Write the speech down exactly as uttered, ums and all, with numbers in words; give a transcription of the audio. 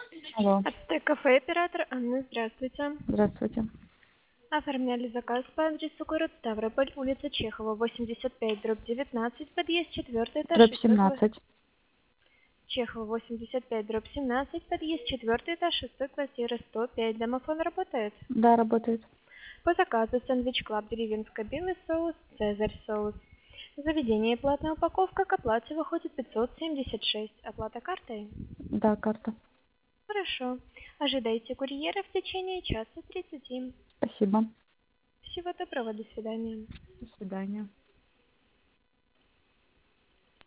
Алло, Ацтек кафе, оператор Анна, здравствуйте. здравствуйте. Оформляли заказ по адресу город Ставрополь, улица Чехова, восемьдесят пять, дробь девятнадцать, подъезд четвертый этаж, Дробь шестой класс. семнадцать. Чехова, восемьдесят пять, дробь семнадцать, подъезд четвертый этаж, шестой квартира, сто пять. Домофон работает. Да, работает. По заказу сэндвич клаб, деревенская, белый соус, цезарь соус. Заведение платная упаковка, к оплате выходит пятьсот семьдесят шесть. Оплата картой? Да, карта. Хорошо. Ожидайте курьера в течение часа тридцати. Спасибо. Всего доброго, до свидания. До свидания.